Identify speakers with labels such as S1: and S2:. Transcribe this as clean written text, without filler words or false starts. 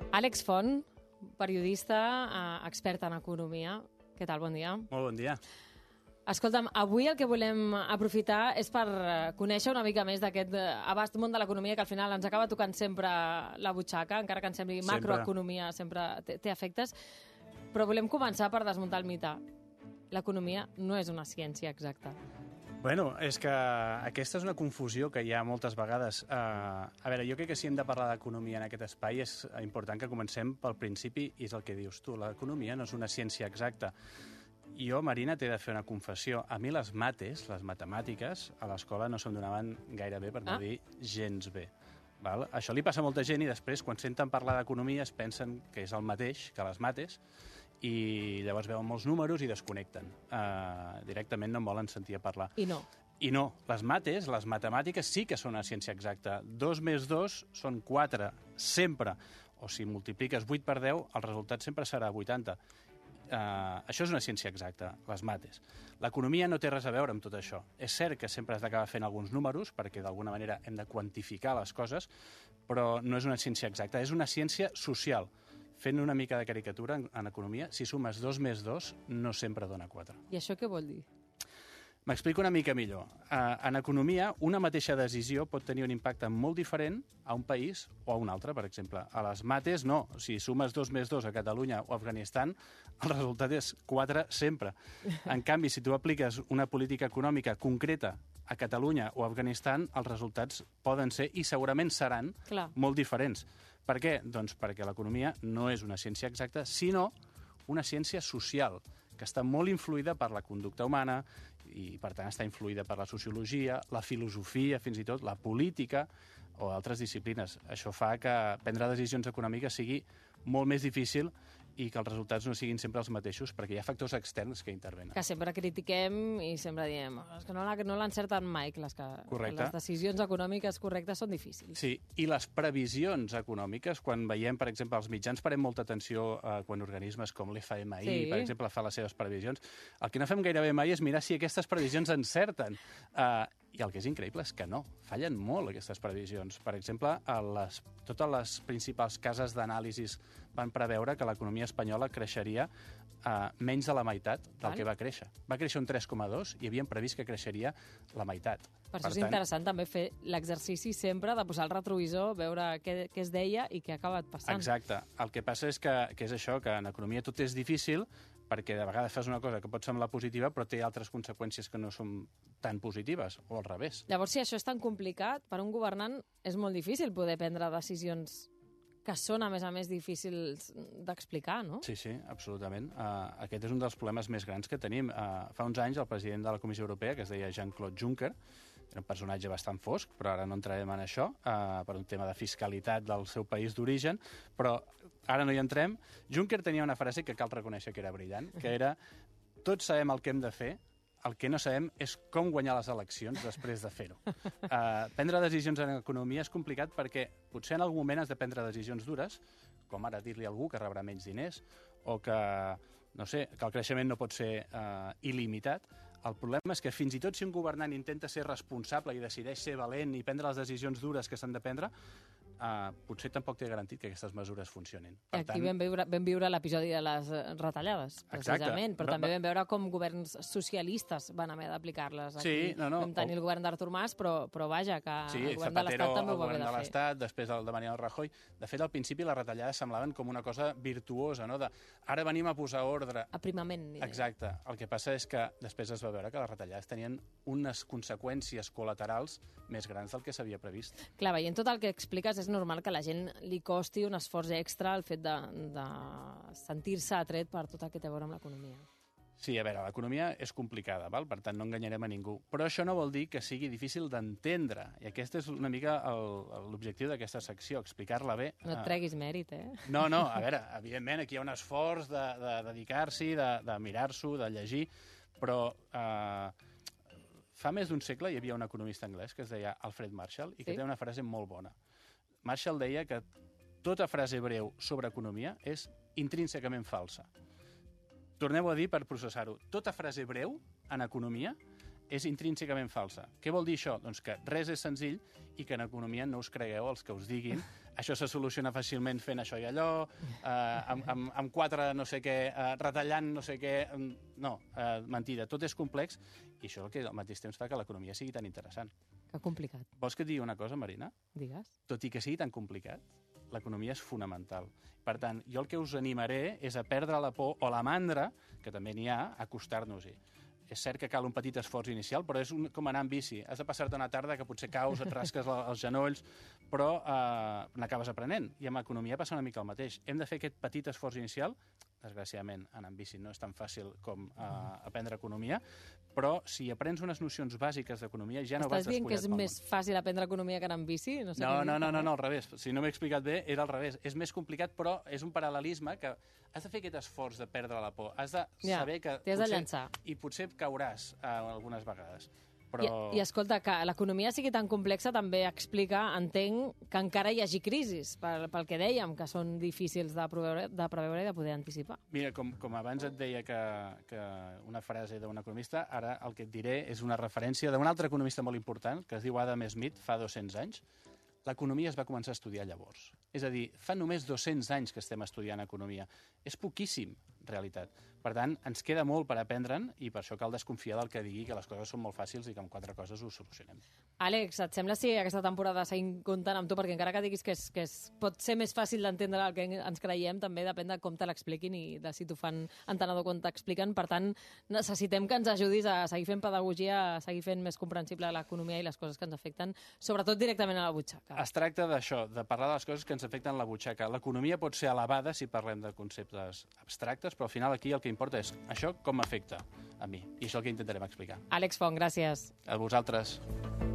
S1: Àlex Font, periodista, expert en economia. Què tal? Bon dia.
S2: Molt bon dia.
S1: Escolta'm, avui el que volem aprofitar és per conèixer una mica més d'aquest abast món de l'economia que al final ens acaba tocant sempre la butxaca, encara que ens sembli macroeconomia sempre té efectes. Però volem començar per desmuntar el mite. L'economia no és una ciència exacta.
S2: Bueno, és que aquesta és una confusió que hi ha moltes vegades. A veure, jo crec que si hem de parlar d'economia en aquest espai és important que comencem pel principi, i és el que dius tu. L'economia no és una ciència exacta. Jo, Marina, t'he de fer una confessió. A mi les mates, les matemàtiques, a l'escola no se'm donaven gaire bé, per no dir gens bé. Val? Això li passa a molta gent i després, quan senten parlar d'economia, es pensen que és el mateix que les mates i llavors veuen molts números i desconnecten. Directament no en volen sentir a parlar.
S1: I no.
S2: I no. Les mates, les matemàtiques, sí que són una ciència exacta. 2 més 2 són 4, sempre. O si multipliques 8 per 10, el resultat sempre serà 80. Això és una ciència exacta, les mates. L'economia no té res a veure amb tot això. És cert que sempre has d'acabar fent alguns números, perquè d'alguna manera hem de quantificar les coses, però no és una ciència exacta, és una ciència social. Fent una mica de caricatura en economia, si sumes 2 més 2, no sempre dona 4.
S1: I això què vol dir?
S2: M'explico una mica millor. En economia, una mateixa decisió pot tenir un impacte molt diferent a un país o a un altre, per exemple. A les mates, no. Si sumes 2 més 2 a Catalunya o a Afganistan, el resultat és 4 sempre. En canvi, si tu apliques una política econòmica concreta a Catalunya o a Afganistan, els resultats poden ser, i segurament seran, molt diferents. Per què? Doncs perquè l'economia no és una ciència exacta, sinó una ciència social, que està molt influïda per la conducta humana i, per tant, està influïda per la sociologia, la filosofia, fins i tot la política o altres disciplines. Això fa que prendre decisions econòmiques sigui molt més difícil i que els resultats no siguin sempre els mateixos, perquè hi ha factors externs que intervenen.
S1: Que sempre critiquem i sempre diem que no l'encerten mai, que les decisions econòmiques correctes són difícils.
S2: Sí, i les previsions econòmiques, quan veiem, per exemple, els mitjans parem molta atenció quan organismes com l'FMI, per exemple, fa les seves previsions. El que no fem gairebé mai és mirar si aquestes previsions encerten. I el que és increïble és que no, fallen molt aquestes previsions. Per exemple, totes les principals cases d'anàlisis van preveure que l'economia espanyola creixeria menys de la meitat del que va créixer. Va créixer un 3,2 i havien previst que creixeria la meitat.
S1: Per això és interessant també fer l'exercici sempre de posar el retrovisor, veure què es deia i què ha acabat passant.
S2: Exacte. El que passa és que és això, que en economia tot és difícil, perquè de vegades fas una cosa que pot semblar positiva, però té altres conseqüències que no són tan positives, o al revés.
S1: Llavors, si això és tan complicat, per un governant és molt difícil poder prendre decisions que són, a més, difícils d'explicar, no?
S2: Sí, absolutament. Aquest és un dels problemes més grans que tenim. Fa uns anys, el president de la Comissió Europea, que es deia Jean-Claude Juncker, era un personatge bastant fosc, però ara no entrarem en això, per un tema de fiscalitat del seu país d'origen, però ara no hi entrem. Juncker tenia una frase que cal reconèixer que era brillant, que era: tots sabem el que hem de fer, el que no sabem és com guanyar les eleccions després de fer-ho. Prendre decisions en economia és complicat perquè potser en algun moment has de prendre decisions dures, com ara dir-li a algú que rebrà menys diners, o que, no sé, que el creixement no pot ser il·limitat. El problema és que fins i tot si un governant intenta ser responsable i decideix ser valent i prendre les decisions dures que s'han de prendre, potser tampoc té garantit que aquestes mesures funcionin.
S1: Aquí vam viure l'episodi de les retallades, precisament, però també vam veure com governs socialistes van haver d'aplicar-les. Vam tenir el govern d'Artur Mas, però vaja, que el govern de l'Estat també ho va haver de fer.
S2: de l'Estat, després el de Mariano Rajoy. De fet, al principi les retallades semblaven com una cosa virtuosa, no? Ara venim a posar ordre.
S1: Aprimament.
S2: Exacte. El que passa és que després es va veure que les retallades tenien unes conseqüències col·laterals més grans del que s'havia previst.
S1: Clar, veient tot el que expliques, és normal que a la gent li costi un esforç extra el fet de sentir-se atret per tot el que té a veure amb l'economia.
S2: Sí, a veure, l'economia és complicada, val? Per tant no enganyarem a ningú, però això no vol dir que sigui difícil d'entendre, i aquest és una mica l'objectiu d'aquesta secció, explicar-la bé.
S1: No et treguis mèrit, eh?
S2: No, a veure, evidentment aquí hi ha un esforç de dedicar-s'hi, de mirar-s'ho, de llegir, però fa més d'un segle hi havia un economista anglès que es deia Alfred Marshall i que té una frase molt bona. Marshall deia que tota frase breu sobre economia és intrínsecament falsa. Tornem-ho a dir per processar-ho. Tota frase breu en economia és intrínsecament falsa. Què vol dir això? Doncs que res és senzill i que en economia no us cregueu els que us diguin això se soluciona fàcilment fent això i allò, amb 4 no sé què, retallant no sé què... No, mentida, tot és complex i això és el que al mateix temps fa que l'economia sigui tan interessant.
S1: Que complicat.
S2: Vols que et digui una cosa, Marina?
S1: Digues.
S2: Tot i que sigui tan complicat, l'economia és fonamental. Per tant, jo el que us animaré és a perdre la por o la mandra, que també n'hi ha, a acostar-nos-hi. És cert que cal un petit esforç inicial, però és com anar amb bici. Has de passar-te una tarda que potser caus, et rasques els genolls, però n'acabes aprenent. I amb economia passa una mica el mateix. Hem de fer aquest petit esforç inicial. Desgraciadament, anar amb bici no és tan fàcil com aprendre economia, però si aprens unes nocions bàsiques d'economia ja no vas
S1: dient que és més fàcil aprendre economia que anar amb bici?
S2: No, al revés. Si no m'he explicat bé, era al revés. És més complicat, però és un paral·lelisme que has de fer aquest esforç de perdre la por. Has de saber que...
S1: T'hi has de llançar.
S2: I potser cauràs algunes vegades.
S1: Però... I escolta, que l'economia sigui tan complexa també explica, entenc, que encara hi hagi crisis, pel que dèiem, que són difícils de preveure i de poder anticipar.
S2: Mira, com abans et deia que una frase d'un economista, ara el que et diré és una referència d'un altre economista molt important, que es diu Adam Smith, fa 200 anys. L'economia es va començar a estudiar llavors. És a dir, fa només 200 anys que estem estudiant economia. És poquíssim, en realitat. Per tant, ens queda molt per aprendre'n i per això cal desconfiar del que digui que les coses són molt fàcils i que amb 4 coses ho solucionem.
S1: Àlex, et sembla si aquesta temporada seguim comptant amb tu? Perquè encara que diguis que pot ser més fàcil d'entendre el que ens creiem, també depèn de com te l'expliquin i de si t'ho fan entenedor com t'expliquen. Per tant, necessitem que ens ajudis a seguir fent pedagogia, a seguir fent més comprensible l'economia i les coses que ens afecten, sobretot directament a la butxaca.
S2: Es tracta d'això, de parlar de les coses que ens afecten a la butxaca. L'economia pot ser elevada si parlem de conceptes abstractes, però al final aquí el que importa és això com m'afecta a mi. I això és el que intentarem explicar.
S1: Àlex Font, gràcies.
S2: A vosaltres.